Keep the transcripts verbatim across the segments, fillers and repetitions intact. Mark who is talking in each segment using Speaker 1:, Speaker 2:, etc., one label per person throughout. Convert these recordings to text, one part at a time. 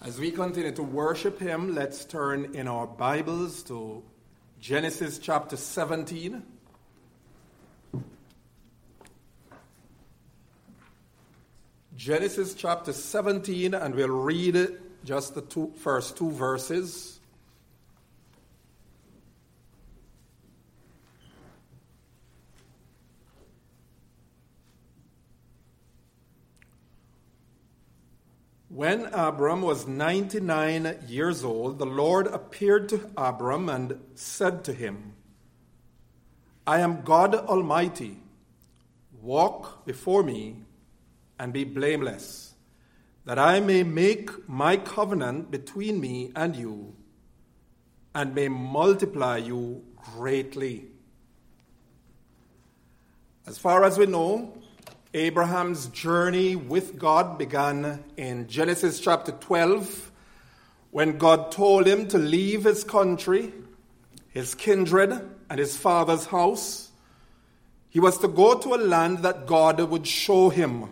Speaker 1: As we continue to worship him, let's turn in our Bibles to Genesis chapter seventeen. Genesis chapter seventeen, and we'll read just the two, first two verses. When Abram was ninety-nine years old, the Lord appeared to Abram and said to him, I am God Almighty. Walk before me and be blameless, that I may make my covenant between me and you, and may multiply you greatly. As far as we know, Abraham's journey with God began in Genesis chapter twelve, when God told him to leave his country, his kindred, and his father's house. He was to go to a land that God would show him.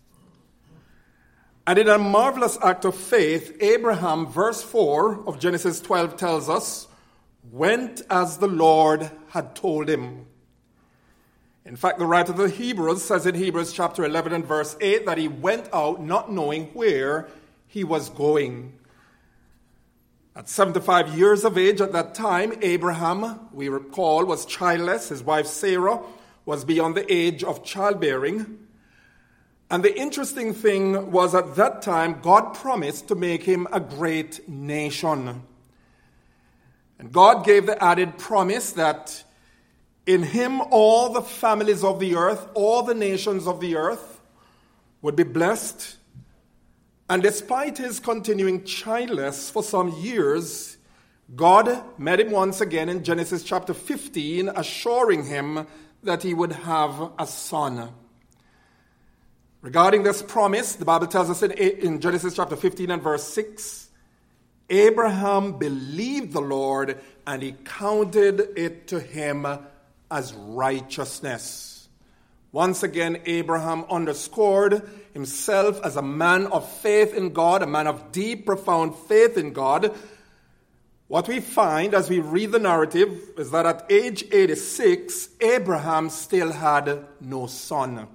Speaker 1: And in a marvelous act of faith, Abraham, verse four of Genesis twelve tells us, went as the Lord had told him. In fact, the writer of the Hebrews says in Hebrews chapter eleven and verse eight that he went out not knowing where he was going. At seventy-five years of age at that time, Abraham, we recall, was childless. His wife Sarah was beyond the age of childbearing. And the interesting thing was at that time, God promised to make him a great nation. And God gave the added promise that in him, all the families of the earth, all the nations of the earth would be blessed. And despite his continuing childless for some years, God met him once again in Genesis chapter fifteen, assuring him that he would have a son. Regarding this promise, the Bible tells us in, in Genesis chapter fifteen and verse six, Abraham believed the Lord and he counted it to him as righteousness. Once again, Abraham underscored himself as a man of faith in God, a man of deep, profound faith in God. What we find as we read the narrative is that at age eighty-six, Abraham still had no son.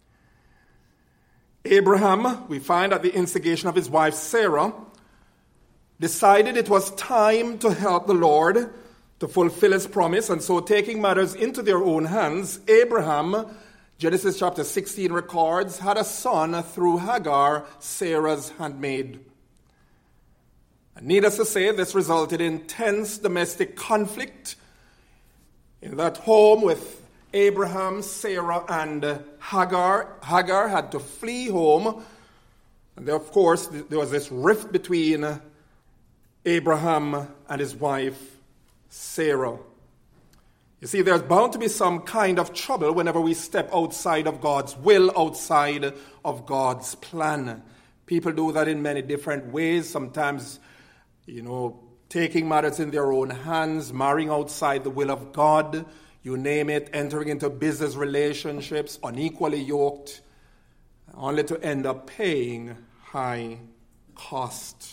Speaker 1: Abraham, we find at the instigation of his wife Sarah, decided it was time to help the Lord to fulfill his promise, and so taking matters into their own hands, Abraham, Genesis chapter sixteen records, had a son through Hagar, Sarah's handmaid. And needless to say, this resulted in tense domestic conflict in that home with Abraham, Sarah, and Hagar. Hagar had to flee home, and there, of course, there was this rift between Abraham and his wife, Sarah. You see, there's bound to be some kind of trouble whenever we step outside of God's will, outside of God's plan. People do that in many different ways. Sometimes, you know, taking matters in their own hands, marrying outside the will of God, you name it, entering into business relationships, unequally yoked, only to end up paying high cost.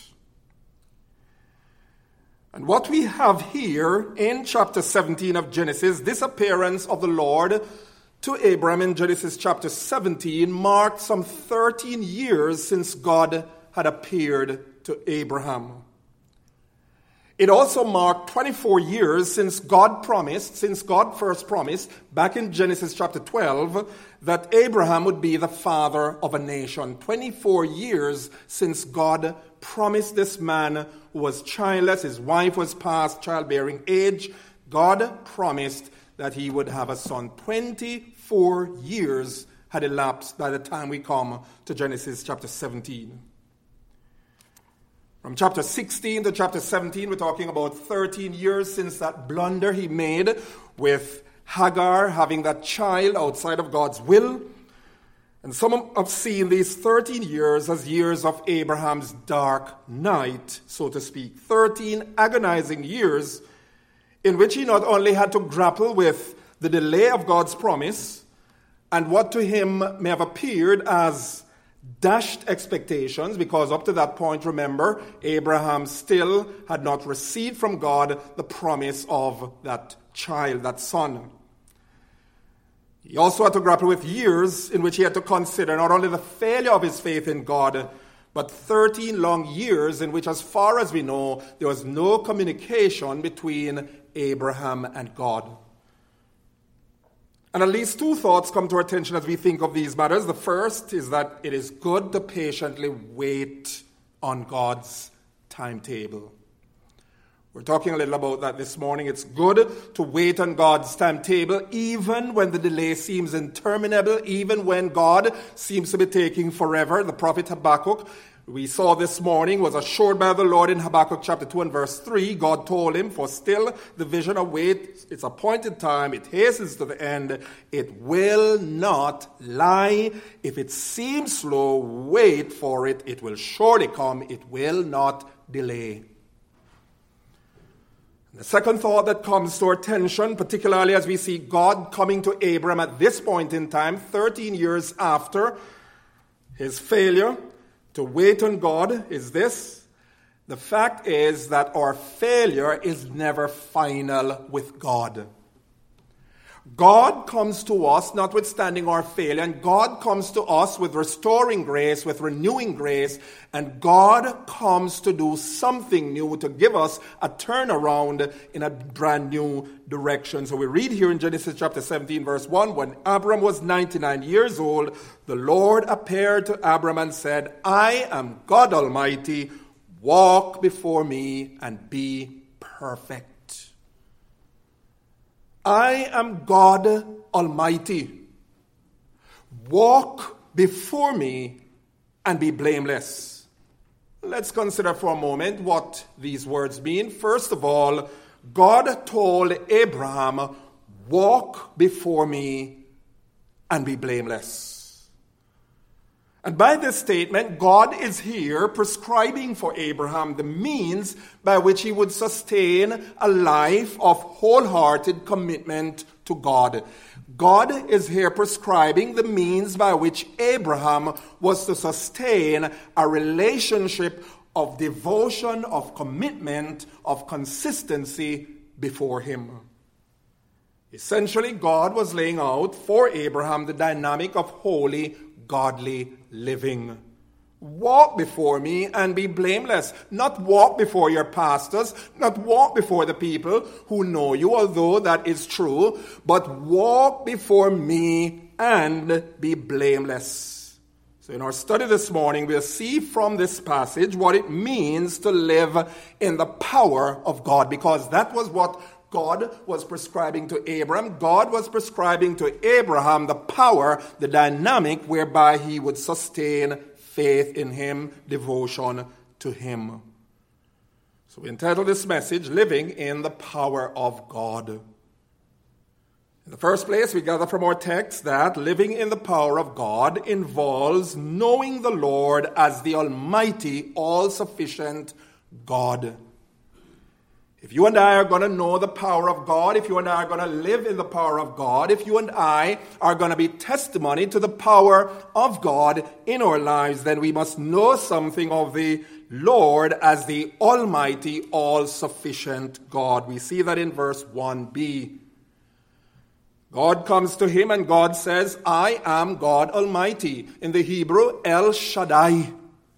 Speaker 1: And what we have here in chapter seventeen of Genesis, this appearance of the Lord to Abraham in Genesis chapter seventeen marked some thirteen years since God had appeared to Abraham. It also marked twenty-four years since God promised, since God first promised, back in Genesis chapter twelve, that Abraham would be the father of a nation. twenty-four years since God promised this man who was childless, his wife was past childbearing age, God promised that he would have a son. twenty-four years had elapsed by the time we come to Genesis chapter seventeen. From chapter sixteen to chapter seventeen, we're talking about thirteen years since that blunder he made with Hagar having that child outside of God's will. And some have seen these thirteen years as years of Abraham's dark night, so to speak. thirteen agonizing years in which he not only had to grapple with the delay of God's promise and what to him may have appeared as dashed expectations, because up to that point, remember, Abraham still had not received from God the promise of that child, that son. He also had to grapple with years in which he had to consider not only the failure of his faith in God, but thirteen long years in which, as far as we know, there was no communication between Abraham and God. And at least two thoughts come to our attention as we think of these matters. The first is that it is good to patiently wait on God's timetable. We're talking a little about that this morning. It's good to wait on God's timetable, even when the delay seems interminable, even when God seems to be taking forever. The prophet Habakkuk, we saw this morning, was assured by the Lord in Habakkuk chapter two and verse three. God told him, for still the vision awaits its appointed time. It hastens to the end. It will not lie. If it seems slow, wait for it. It will surely come. It will not delay. The second thought that comes to our attention, particularly as we see God coming to Abram at this point in time, thirteen years after his failure to wait on God, is this: the fact is that our failure is never final with God. God comes to us notwithstanding our failure, and God comes to us with restoring grace, with renewing grace, and God comes to do something new, to give us a turnaround in a brand new direction. So we read here in Genesis chapter seventeen, verse one, when Abram was ninety-nine years old, the Lord appeared to Abram and said, I am God Almighty, walk before me and be perfect. I am God Almighty. Walk before me and be blameless. Let's consider for a moment what these words mean. First of all, God told Abraham, walk before me and be blameless. And by this statement, God is here prescribing for Abraham the means by which he would sustain a life of wholehearted commitment to God. God is here prescribing the means by which Abraham was to sustain a relationship of devotion, of commitment, of consistency before him. Essentially, God was laying out for Abraham the dynamic of holy, godly living. Walk before me and be blameless. Not walk before your pastors, not walk before the people who know you, although that is true, but walk before me and be blameless. So in our study this morning, we'll see from this passage what it means to live in the power of God, because that was what God was prescribing to Abram. God was prescribing to Abraham the power, the dynamic whereby he would sustain faith in him, devotion to him. So we entitled this message, Living in the Power of God. In the first place, we gather from our text that living in the power of God involves knowing the Lord as the Almighty, all-sufficient God. If you and I are going to know the power of God, if you and I are going to live in the power of God, if you and I are going to be testimony to the power of God in our lives, then we must know something of the Lord as the Almighty, all-sufficient God. We see that in verse one b. God comes to him and God says, I am God Almighty. In the Hebrew, El Shaddai.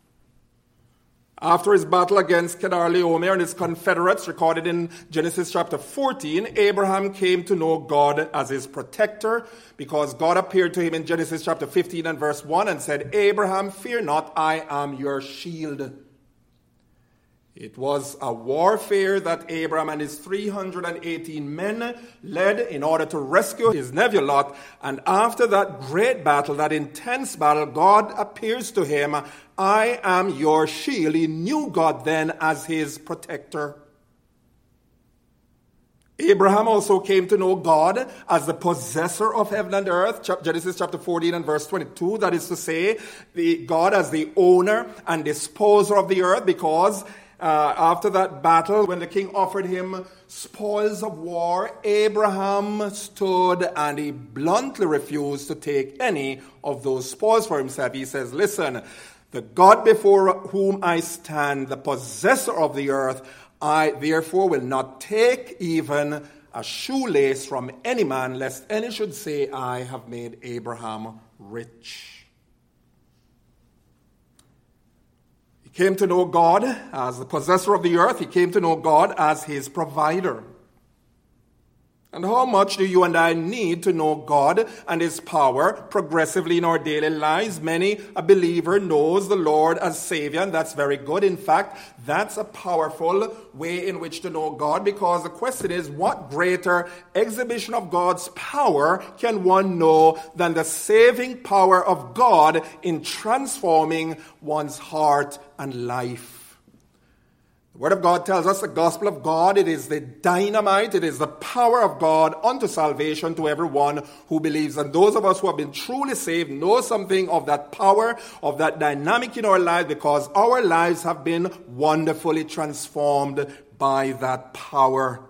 Speaker 1: After his battle against Kedorlaomer and his confederates, recorded in Genesis chapter fourteen, Abraham came to know God as his protector, because God appeared to him in Genesis chapter fifteen and verse one and said, Abraham, fear not, I am your shield. It was a warfare that Abraham and his three hundred eighteen men led in order to rescue his nephew Lot. And after that great battle, that intense battle, God appears to him, I am your shield. He knew God then as his protector. Abraham also came to know God as the possessor of heaven and earth. Genesis chapter fourteen and verse twenty-two, that is to say, the God as the owner and disposer of the earth, because Uh, after that battle, when the king offered him spoils of war, Abraham stood and he bluntly refused to take any of those spoils for himself. He says, listen, the God before whom I stand, the possessor of the earth, I therefore will not take even a shoelace from any man, lest any should say, I have made Abraham rich. He came to know God as the possessor of the earth. He came to know God as his provider. And how much do you and I need to know God and his power progressively in our daily lives? Many a believer knows the Lord as Savior, and that's very good. In fact, that's a powerful way in which to know God, because the question is, what greater exhibition of God's power can one know than the saving power of God in transforming one's heart and life? The Word of God tells us the gospel of God, it is the dynamite, it is the power of God unto salvation to everyone who believes. And those of us who have been truly saved know something of that power, of that dynamic in our lives, because our lives have been wonderfully transformed by that power.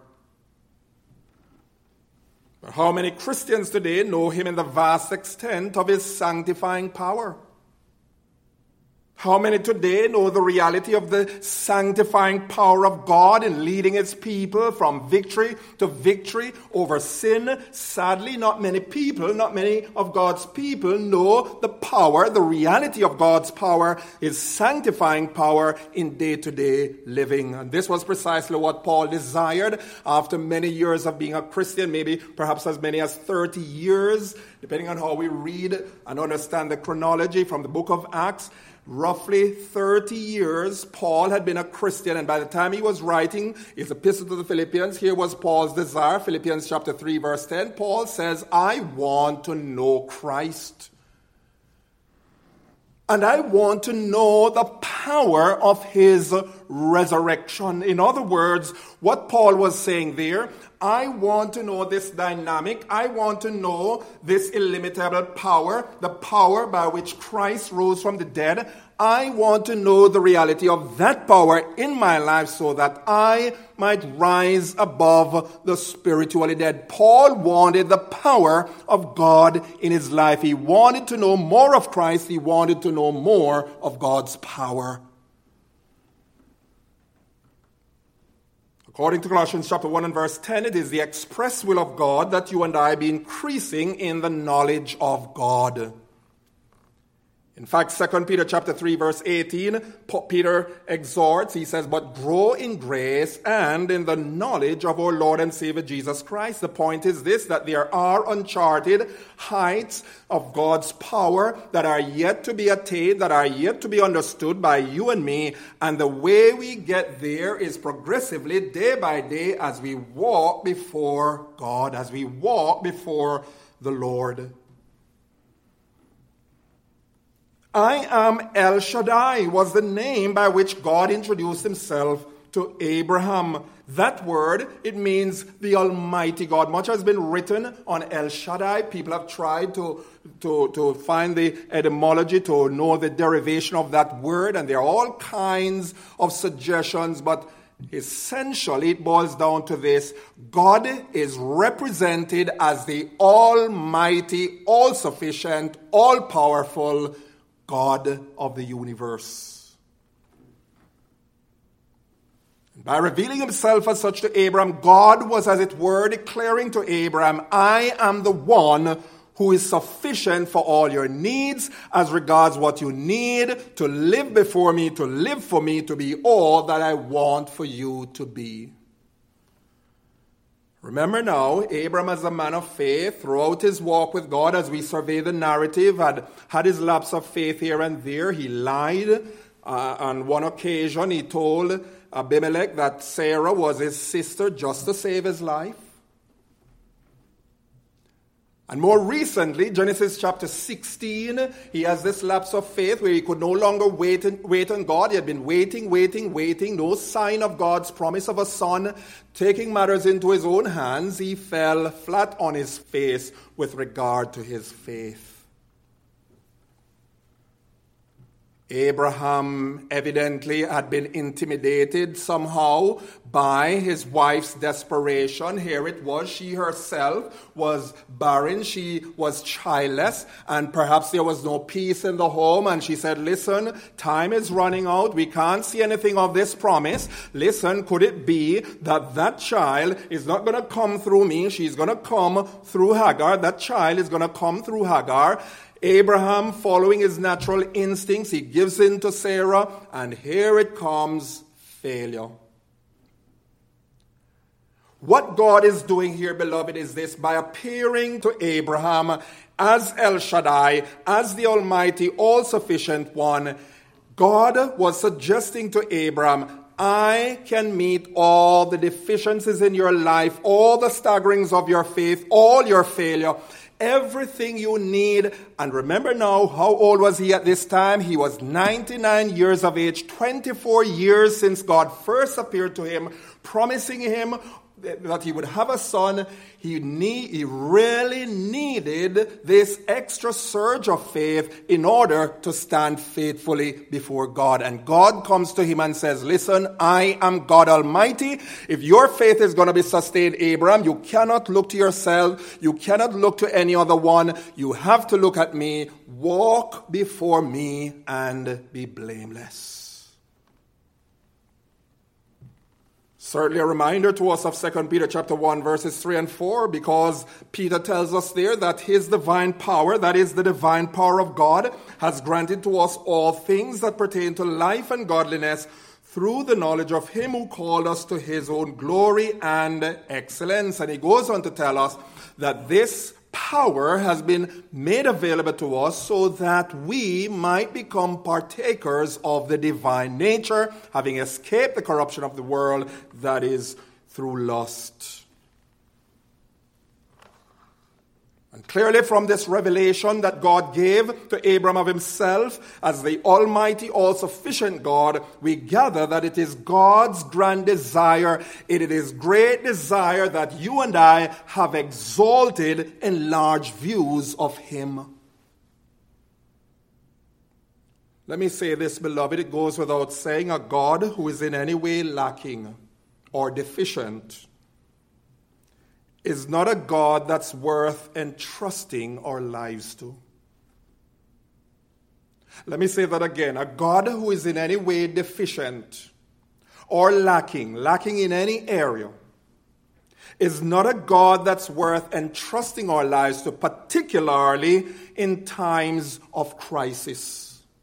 Speaker 1: But how many Christians today know him in the vast extent of his sanctifying power? How many today know the reality of the sanctifying power of God in leading his people from victory to victory over sin? Sadly, not many people, not many of God's people know the power, the reality of God's power, his sanctifying power in day-to-day living. And this was precisely what Paul desired after many years of being a Christian, maybe perhaps as many as thirty years, depending on how we read and understand the chronology from the book of Acts. Roughly thirty years, Paul had been a Christian, and by the time he was writing his epistle to the Philippians, here was Paul's desire. Philippians chapter three, verse ten, Paul says, I want to know Christ. And I want to know the power of his resurrection. In other words, what Paul was saying there, I want to know this dynamic. I want to know this illimitable power, the power by which Christ rose from the dead. I want to know the reality of that power in my life so that I might rise above the spiritually dead. Paul wanted the power of God in his life. He wanted to know more of Christ. He wanted to know more of God's power. According to Colossians chapter one and verse ten, it is the express will of God that you and I be increasing in the knowledge of God. In fact, Second Peter chapter three, verse eighteen, Peter exhorts, he says, but grow in grace and in the knowledge of our Lord and Savior Jesus Christ. The point is this, that there are uncharted heights of God's power that are yet to be attained, that are yet to be understood by you and me. And the way we get there is progressively, day by day, as we walk before God, as we walk before the Lord. I am El Shaddai was the name by which God introduced himself to Abraham. That word, it means the Almighty God. Much has been written on El Shaddai. People have tried to, to, to find the etymology, to know the derivation of that word, and there are all kinds of suggestions, but essentially it boils down to this. God is represented as the Almighty, all-sufficient, all-powerful God of the universe. By revealing himself as such to Abraham, God was, as it were, declaring to Abraham, I am the one who is sufficient for all your needs as regards what you need to live before me, to live for me, to be all that I want for you to be. Remember now, Abram as a man of faith, throughout his walk with God, as we survey the narrative, had had his lapse of faith here and there. He lied. Uh, on one occasion, he told Abimelech that Sarah was his sister just to save his life. And more recently, Genesis chapter sixteen, he has this lapse of faith where he could no longer wait, and, wait on God. He had been waiting, waiting, waiting. No sign of God's promise of a son. Taking matters into his own hands, he fell flat on his face with regard to his faith. Abraham evidently had been intimidated somehow by his wife's desperation. Here it was, she herself was barren, she was childless, and perhaps there was no peace in the home. And she said, listen, time is running out. We can't see anything of this promise. Listen, could it be that that child is not going to come through me? She's going to come through Hagar. That child is going to come through Hagar. Abraham, following his natural instincts, he gives in to Sarah, and here it comes, failure. What God is doing here, beloved, is this: by appearing to Abraham as El Shaddai, as the Almighty, all-sufficient one, God was suggesting to Abraham, I can meet all the deficiencies in your life, all the staggerings of your faith, all your failure, everything you need. And remember now, how old was he at this time? He was ninety-nine years of age, twenty-four years since God first appeared to him, promising him that he would have a son. He need, he really needed this extra surge of faith in order to stand faithfully before God. And God comes to him and says, listen, I am God Almighty. If your faith is going to be sustained, Abraham, you cannot look to yourself. You cannot look to any other one. You have to look at me. Walk before me and be blameless. Certainly a reminder to us of Second Peter chapter one, verses three and four, because Peter tells us there that his divine power, that is the divine power of God, has granted to us all things that pertain to life and godliness through the knowledge of him who called us to his own glory and excellence. And he goes on to tell us that this power has been made available to us so that we might become partakers of the divine nature, having escaped the corruption of the world that is through lust. And clearly from this revelation that God gave to Abram of himself as the almighty, all-sufficient God, we gather that it is God's grand desire, it is his great desire that you and I have exalted, enlarged views of him. Let me say this, beloved, it goes without saying, a God who is in any way lacking or deficient is not a God that's worth entrusting our lives to. Let me say that again. A God who is in any way deficient or lacking, lacking in any area, is not a God that's worth entrusting our lives to, particularly in times of crisis.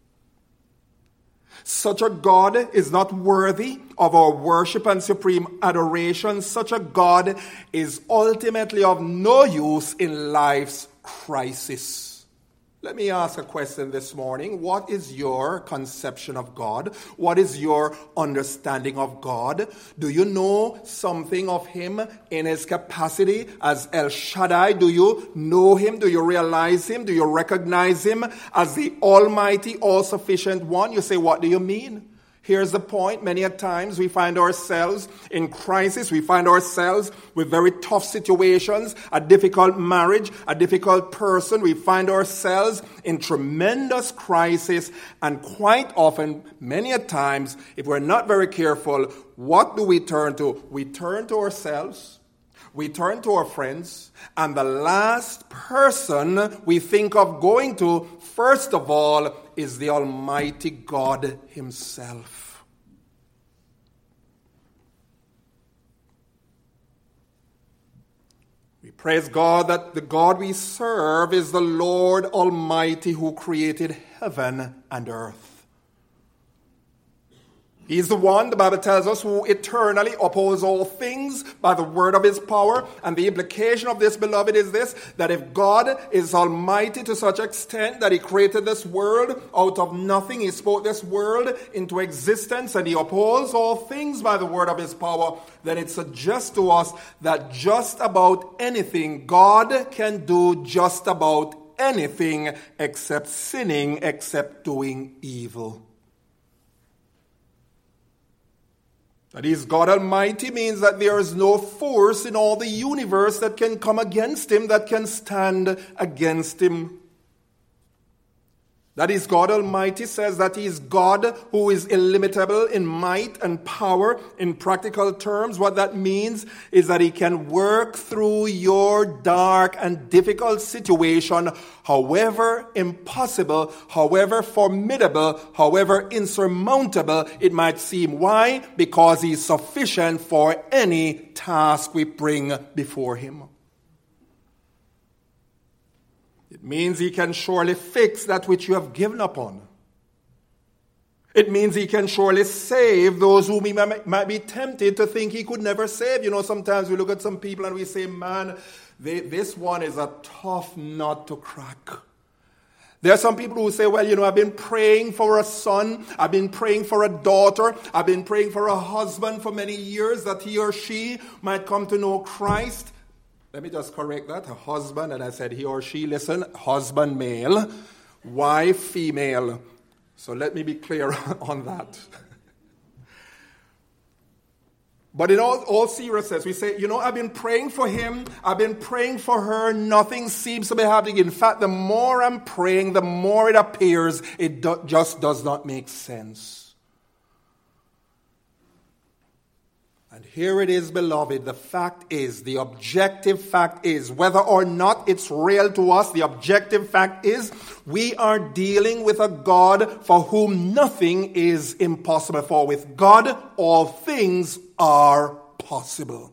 Speaker 1: Such a God is not worthy of our worship and supreme adoration. Such a God is ultimately of no use in life's crisis. Let me ask a question this morning. What is your conception of God? What is your understanding of God? Do you know something of him in his capacity as El Shaddai? Do you know him? Do you realize him? Do you recognize him as the almighty, all-sufficient one? You say, what do you mean? Here's the point. Many a times we find ourselves in crisis. We find ourselves with very tough situations, a difficult marriage, a difficult person. We find ourselves in tremendous crisis. And quite often, many a times, if we're not very careful, what do we turn to? We turn to ourselves. We turn to our friends. And the last person we think of going to, first of all, is the Almighty God himself. We praise God that the God we serve is the Lord Almighty who created heaven and earth. He's the one, the Bible tells us, who eternally upholds all things by the word of his power. And the implication of this, beloved, is this, that if God is almighty to such extent that he created this world out of nothing, he spoke this world into existence, and he upholds all things by the word of his power, then it suggests to us that just about anything, God can do just about anything except sinning, except doing evil. That is, God Almighty means that there is no force in all the universe that can come against him, that can stand against him. That is, God Almighty says that He is God who is illimitable in might and power. In practical terms, what that means is that He can work through your dark and difficult situation, however impossible, however formidable, however insurmountable it might seem. Why? Because He is sufficient for any task we bring before Him. It means He can surely fix that which you have given up on. It means He can surely save those whom He might be tempted to think He could never save. You know, sometimes we look at some people and we say, man, they, this one is a tough nut to crack. There are some people who say, well, you know, I've been praying for a son, I've been praying for a daughter, I've been praying for a husband for many years that he or she might come to know Christ. Let me just correct that. A husband, and I said he or she, listen, husband male, wife female. So let me be clear on that. But in all, all seriousness, we say, you know, I've been praying for him, I've been praying for her, nothing seems to be happening. In fact, the more I'm praying, the more it appears it do, just does not make sense. And here it is, beloved, the fact is, the objective fact is, whether or not it's real to us, the objective fact is, we are dealing with a God for whom nothing is impossible. For with God, all things are possible.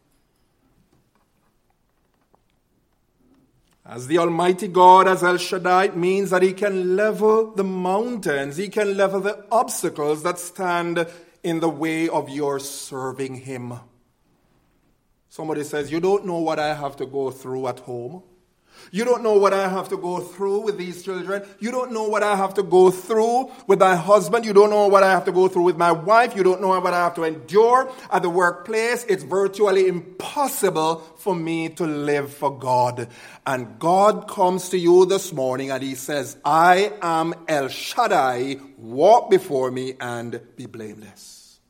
Speaker 1: As the Almighty God, as El Shaddai, means that He can level the mountains, He can level the obstacles that stand in the way of your serving Him. Somebody says, you don't know what I have to go through at home. You don't know what I have to go through with these children. You don't know what I have to go through with my husband. You don't know what I have to go through with my wife. You don't know what I have to endure at the workplace. It's virtually impossible for me to live for God. And God comes to you this morning and He says, I am El Shaddai. Walk before me and be blameless.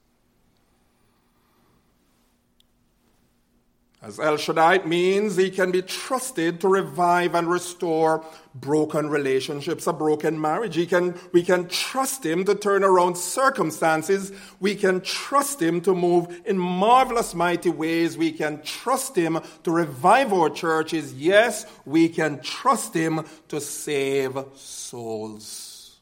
Speaker 1: As El Shaddai means He can be trusted to revive and restore broken relationships, a broken marriage. He can, we can trust Him to turn around circumstances. We can trust Him to move in marvelous, mighty ways. We can trust Him to revive our churches. Yes, we can trust Him to save souls.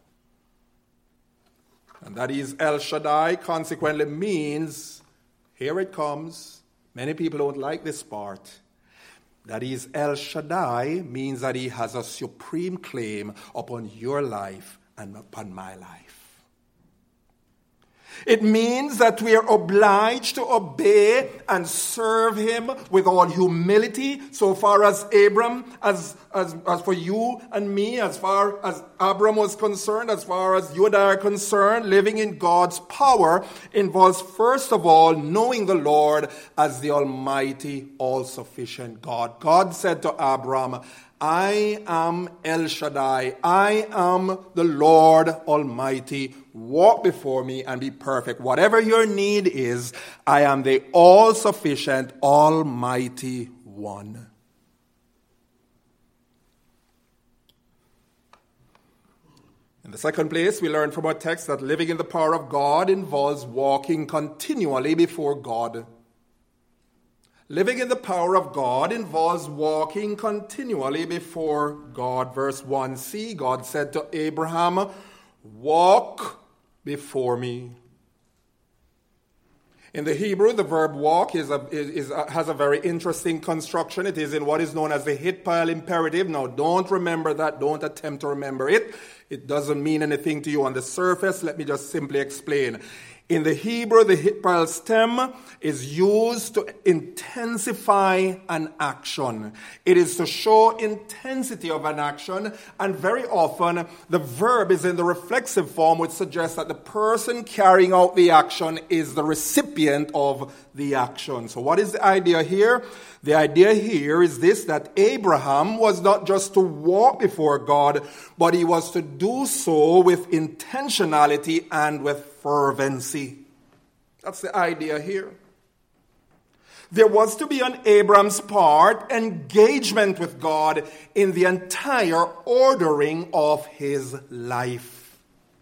Speaker 1: And that is El Shaddai consequently means, here it comes. Many people don't like this part. That is, El Shaddai means that He has a supreme claim upon your life and upon my life. It means that we are obliged to obey and serve Him with all humility, so far as Abram, as, as, as for you and me, as far as Abram was concerned, as far as you and I are concerned, living in God's power involves, first of all, knowing the Lord as the Almighty, all-sufficient God. God said to Abram, I am El Shaddai. I am the Lord Almighty. Walk before me and be perfect. Whatever your need is, I am the all-sufficient, Almighty One. In the second place, we learn from our text that living in the power of God involves walking continually before God. Living in the power of God involves walking continually before God. Verse one c, God said to Abraham, walk before me. In the Hebrew, the verb walk is a, is, is a, has a very interesting construction. It is in what is known as the hit pile imperative. Now, don't remember that. Don't attempt to remember it. It doesn't mean anything to you on the surface. Let me just simply explain. In the Hebrew, the hit pile stem is used to intensify an action. It is to show intensity of an action, and very often the verb is in the reflexive form, which suggests that the person carrying out the action is the recipient of the action. So what is the idea here? The idea here is this, that Abraham was not just to walk before God, but he was to do so with intentionality and with fervency. That's the idea here. There was to be on Abraham's part engagement with God in the entire ordering of his life.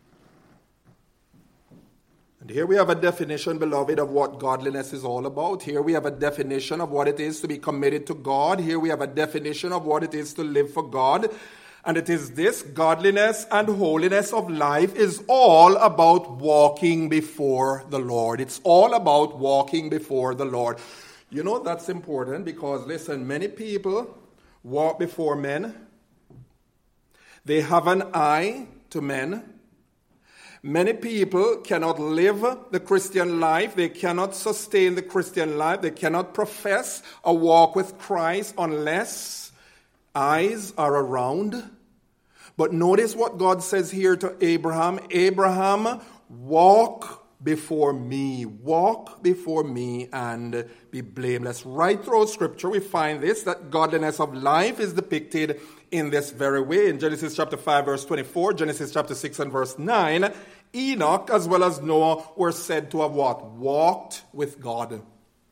Speaker 1: And here we have a definition, beloved, of what godliness is all about. Here we have a definition of what it is to be committed to God. Here we have a definition of what it is to live for God. And it is this: godliness and holiness of life is all about walking before the Lord. It's all about walking before the Lord. You know, that's important because, listen, many people walk before men. They have an eye to men. Many people cannot live the Christian life. They cannot sustain the Christian life. They cannot profess a walk with Christ unless eyes are around. But notice what God says here to Abraham. Abraham, walk before me. Walk before me and be blameless. Right throughout Scripture we find this, that godliness of life is depicted in this very way. In Genesis chapter five verse twenty-four, Genesis chapter six and verse nine, Enoch as well as Noah were said to have what? Walked with God.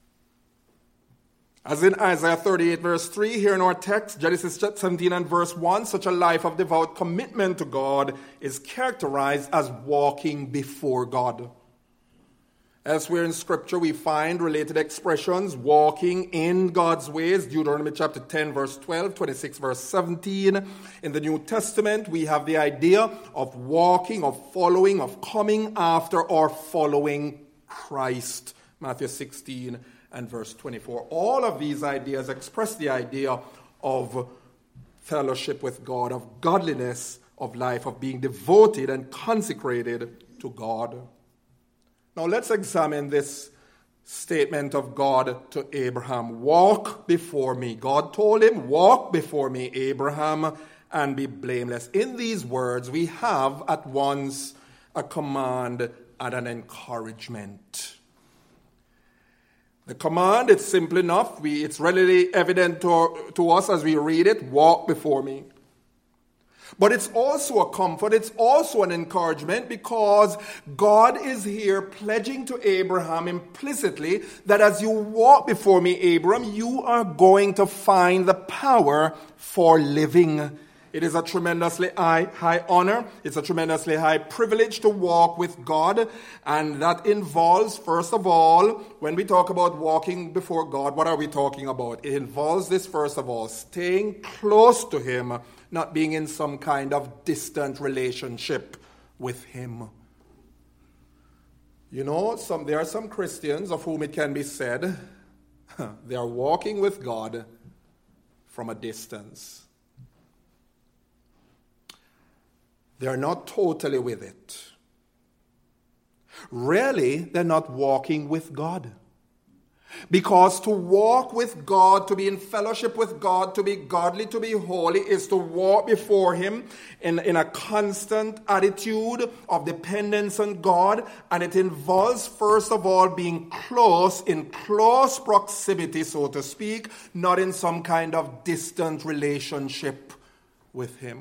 Speaker 1: As in Isaiah thirty-eight verse three, here in our text, Genesis seventeen and verse one, such a life of devout commitment to God is characterized as walking before God. Elsewhere in Scripture, we find related expressions: walking in God's ways, Deuteronomy chapter ten, verse twelve, twenty-six, verse seventeen. In the New Testament, we have the idea of walking, of following, of coming after or following Christ, Matthew sixteen and verse twenty-four. All of these ideas express the idea of fellowship with God, of godliness of life, of being devoted and consecrated to God. Now let's examine this statement of God to Abraham. Walk before me. God told him, walk before me, Abraham, and be blameless. In these words, we have at once a command and an encouragement. The command, it's simple enough. We, it's readily evident to, to us as we read it. Walk before me. But it's also a comfort, it's also an encouragement, because God is here pledging to Abraham implicitly that as you walk before me, Abraham, you are going to find the power for living. It is a tremendously high, high honor. It's a tremendously high privilege to walk with God. And that involves, first of all, when we talk about walking before God, what are we talking about? It involves this, first of all, staying close to Him, not being in some kind of distant relationship with Him. You know, some there are some Christians of whom it can be said they are walking with God from a distance. They are not totally with it. Really, they're not walking with God. Because to walk with God, to be in fellowship with God, to be godly, to be holy, is to walk before Him in, in a constant attitude of dependence on God. And it involves, first of all, being close, in close proximity, so to speak, not in some kind of distant relationship with Him.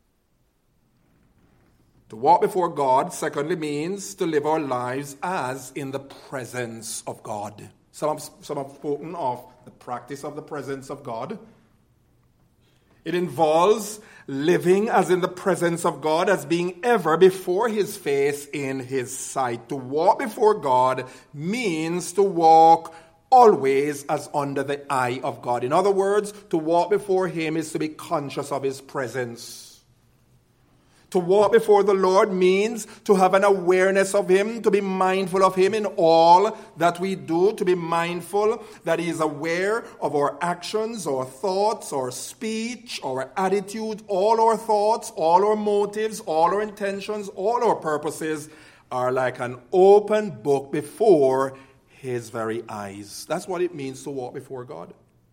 Speaker 1: To walk before God, secondly, means to live our lives as in the presence of God. Some have, some have spoken of the practice of the presence of God. It involves living as in the presence of God, as being ever before His face in His sight. To walk before God means to walk always as under the eye of God. In other words, to walk before Him is to be conscious of His presence. To walk before the Lord means to have an awareness of Him, to be mindful of Him in all that we do, to be mindful that He is aware of our actions, our thoughts, our speech, our attitude, all our thoughts, all our motives, all our intentions, all our purposes are like an open book before His very eyes. That's what it means to walk before God.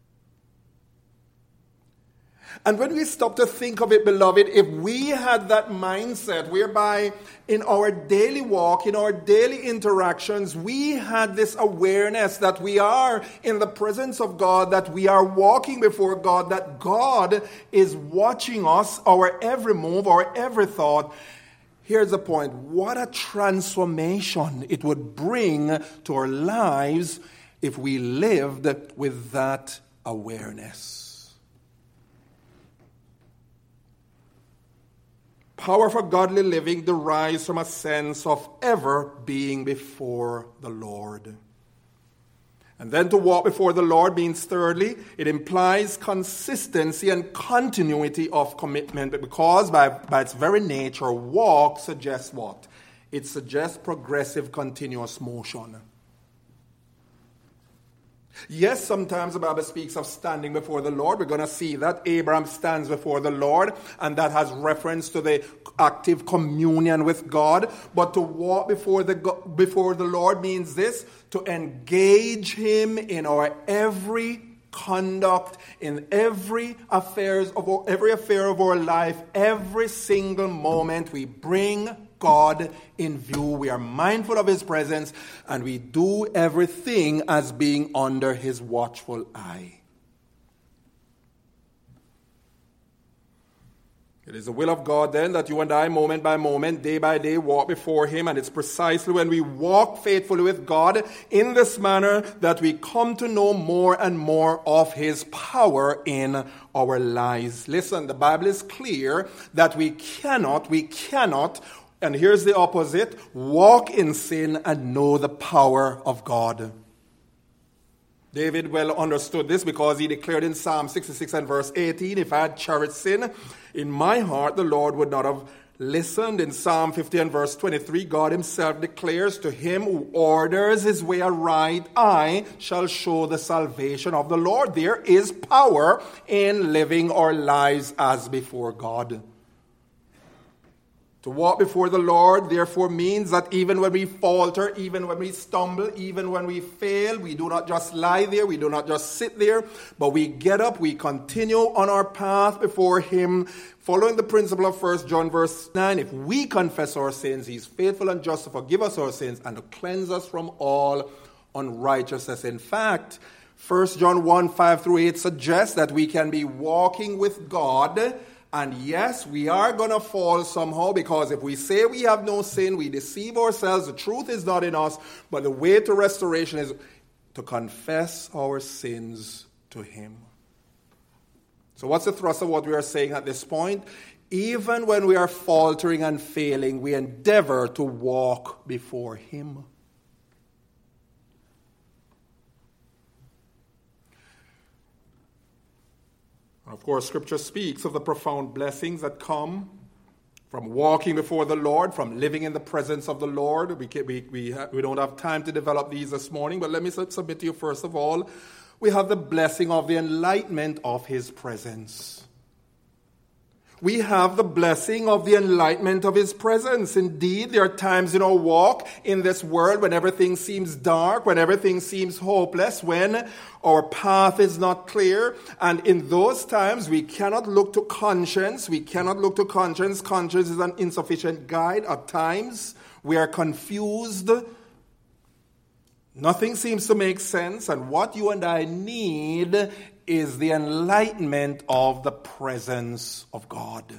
Speaker 1: And when we stop to think of it, beloved, if we had that mindset whereby in our daily walk, in our daily interactions, we had this awareness that we are in the presence of God, that we are walking before God, that God is watching us, our every move, our every thought. Here's the point. What a transformation it would bring to our lives if we lived with that awareness. Power for godly living derives from a sense of ever being before the Lord. And then to walk before the Lord means, thirdly, it implies consistency and continuity of commitment, because by, by its very nature, walk suggests what? It suggests progressive, continuous motion. Yes, sometimes the Bible speaks of standing before the Lord. We're going to see that Abraham stands before the Lord, and that has reference to the active communion with God. But to walk before the before the Lord means this: to engage him in our every conduct, in every affairs of our, every affair of our life, every single moment we bring God in view. We are mindful of his presence, and we do everything as being under his watchful eye. It is the will of God then that you and I, moment by moment, day by day, walk before him. And it's precisely when we walk faithfully with God in this manner that we come to know more and more of his power in our lives. Listen, the Bible is clear that we cannot, we cannot, and here's the opposite, walk in sin and know the power of God. David well understood this because he declared in Psalm sixty-six and verse eighteen, if I had cherished sin in my heart, the Lord would not have listened. In Psalm fifty and verse twenty-three, God himself declares, to him who orders his way aright, I shall show the salvation of the Lord. There is power in living our lives as before God. To walk before the Lord, therefore, means that even when we falter, even when we stumble, even when we fail, we do not just lie there, we do not just sit there, but we get up, we continue on our path before him, following the principle of First John verse nine. If we confess our sins, he's faithful and just to forgive us our sins and to cleanse us from all unrighteousness. In fact, First John one, five through eight suggests that we can be walking with God. And yes, we are going to fall somehow, because if we say we have no sin, we deceive ourselves. The truth is not in us. But the way to restoration is to confess our sins to him. So what's the thrust of what we are saying at this point? Even when we are faltering and failing, we endeavor to walk before him. Of course, Scripture speaks of the profound blessings that come from walking before the Lord, from living in the presence of the Lord. We, can, we, we, ha- we don't have time to develop these this morning, but let me submit to you first of all, we have the blessing of the enlightenment of his presence. We have the blessing of the enlightenment of his presence. Indeed, there are times in our walk in this world when everything seems dark, when everything seems hopeless, when our path is not clear. And in those times, we cannot look to conscience. We cannot look to conscience. Conscience is an insufficient guide. At times, we are confused. Nothing seems to make sense. And what you and I need is the enlightenment of the presence of God.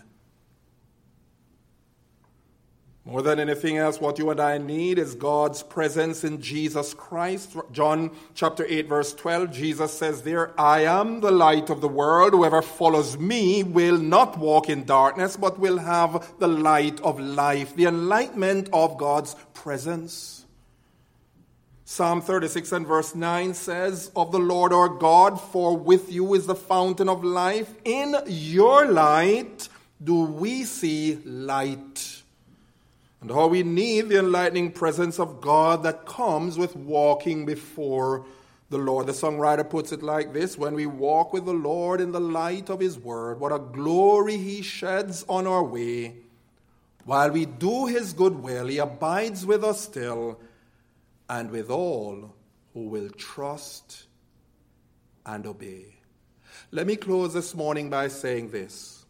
Speaker 1: More than anything else, what you and I need is God's presence in Jesus Christ. John chapter eight, verse twelve, Jesus says there, I am the light of the world. Whoever follows me will not walk in darkness, but will have the light of life, the enlightenment of God's presence. Psalm thirty-six and verse nine says, of the Lord our God, for with you is the fountain of life. In your light do we see light. And how we need the enlightening presence of God that comes with walking before the Lord. The songwriter puts it like this: when we walk with the Lord in the light of his word, what a glory he sheds on our way. While we do his good will, he abides with us still, and with all who will trust and obey. Let me close this morning by saying this.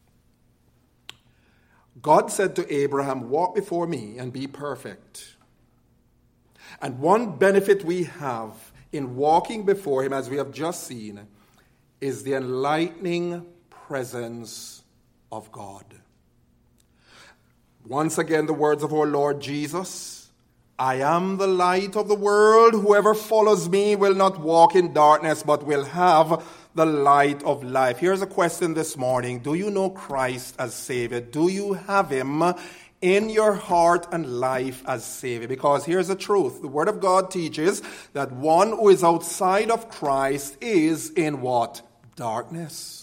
Speaker 1: God said to Abraham, walk before me and be perfect. And one benefit we have in walking before him, as we have just seen, is the enlightening presence of God. Once again, the words of our Lord Jesus, I am the light of the world. Whoever follows me will not walk in darkness, but will have the light of life. Here's a question this morning. Do you know Christ as Savior? Do you have him in your heart and life as Savior? Because here's the truth. The Word of God teaches that one who is outside of Christ is in what? Darkness.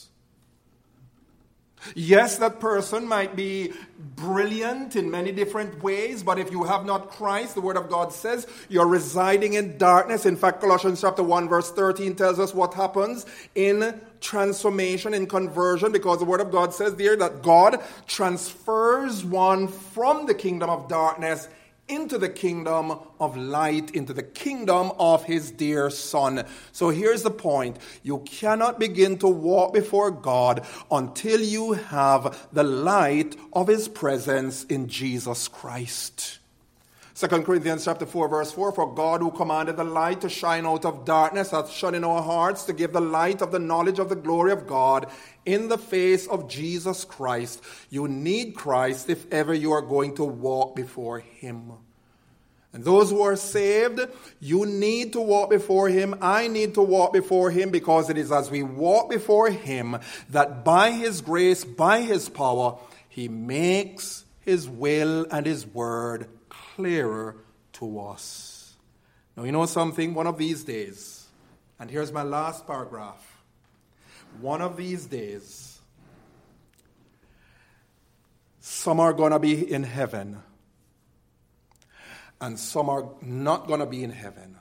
Speaker 1: Yes, that person might be brilliant in many different ways, but if you have not Christ, the Word of God says you're residing in darkness. In fact, Colossians chapter one verse thirteen tells us what happens in transformation, in conversion, because the Word of God says there that God transfers one from the kingdom of darkness into the kingdom of light, into the kingdom of his dear Son. So here's the point. You cannot begin to walk before God until you have the light of his presence in Jesus Christ. Second Corinthians chapter four verse four, for God who commanded the light to shine out of darkness hath shone in our hearts to give the light of the knowledge of the glory of God in the face of Jesus Christ. You need Christ if ever you are going to walk before him. And those who are saved, you need to walk before him. I need to walk before him, because it is as we walk before him that by his grace, by his power, he makes his will and his word clearer to us. Now, you know something? One of these days, and here's my last paragraph. One of these days, some are going to be in heaven, and some are not going to be in heaven.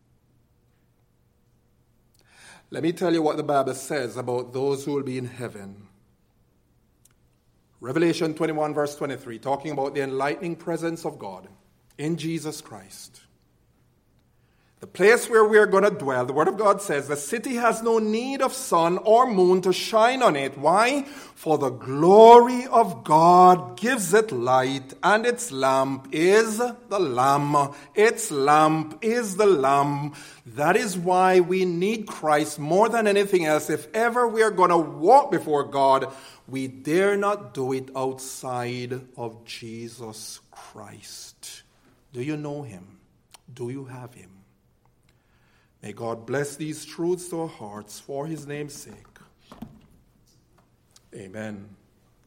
Speaker 1: Let me tell you what the Bible says about those who will be in heaven. Revelation twenty-one verse twenty-three, talking about the enlightening presence of God in Jesus Christ. The place where we are going to dwell, the Word of God says, the city has no need of sun or moon to shine on it. Why? For the glory of God gives it light, and its lamp is the Lamb. Its lamp is the Lamb. That is why we need Christ more than anything else. If ever we are going to walk before God, we dare not do it outside of Jesus Christ. Do you know him? Do you have him? May God bless these truths to our hearts for his name's sake. Amen.